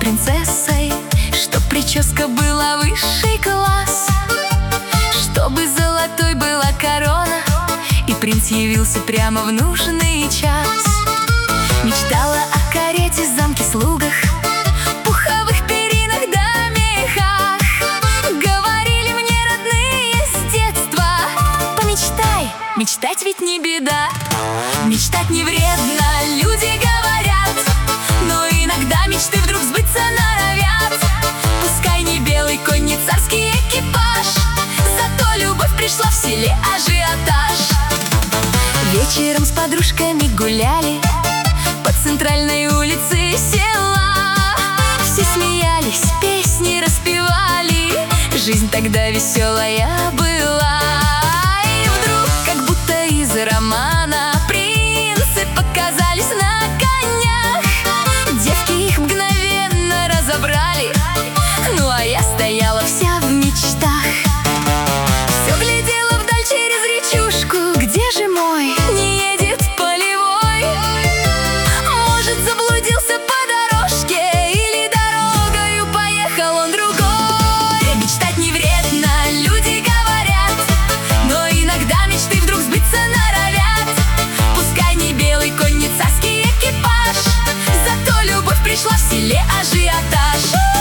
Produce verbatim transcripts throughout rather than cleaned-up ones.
принцессой, чтоб прическа была высший класс, чтобы золотой была корона, и принц явился прямо в нужный час. Мечтала о карете, замке, слугах, пуховых перинах да мехах. Говорили мне родные с детства: помечтай, мечтать ведь не беда. Мечтать не вредно, люди говорят, но иногда мечты вдруг сбыться норовят. Пускай не белый конь, не царский экипаж, зато любовь пришла в селе ажиотаж. Вечером с подружками гуляли по центральной улице села. Все смеялись, песни распевали, жизнь тогда веселая была. И вдруг, как будто из романа, принцы показались на конях. Девки их мгновенно разобрали, ну а я стояла вся в мечтах. Все глядела вдаль через речушку, где же мой не едет полевой? Может, заблудился по дорожке, или дорогою поехал он другой? Мечтать не вредно, люди говорят, но иногда мечты вдруг сбыться норовят. Пускай не белый конь, не царский экипаж, зато любовь пришла в селе ажиотаж.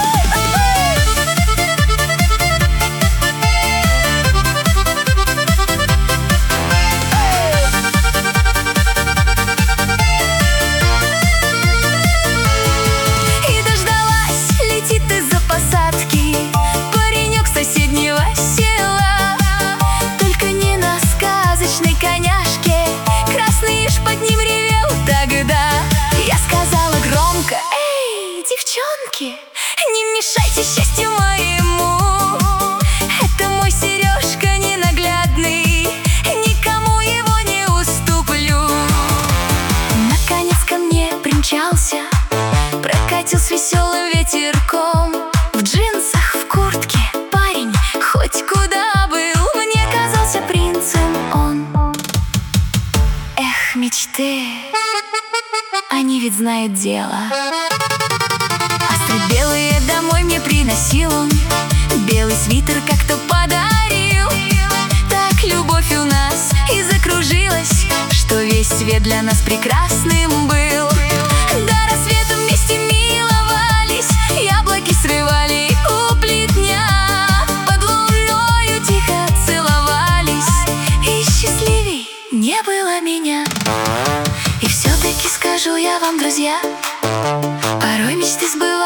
Паренек соседнего села, только не на сказочной коняшке. Красный иж под ним ревел тогда. Я сказала громко: эй, девчонки, не мешайте счастью моему. Это мой Сережка ненаглядный, никому его не уступлю. Наконец ко мне примчался, прокатился веселым ветерком. В джинсах, в куртке парень хоть куда был, мне казался принцем он. Эх, мечты, они ведь знают дело. Астры белые домой мне приносил он, белый свитер как-то подарил. Так любовь у нас и закружилась, что весь свет для нас прекрасным был. До рассвета вместе миловались, яблоки срывали у плетня, под луною тихо целовались, и счастливей не было меня. И все-таки скажу я вам, друзья, порой мечты сбываются.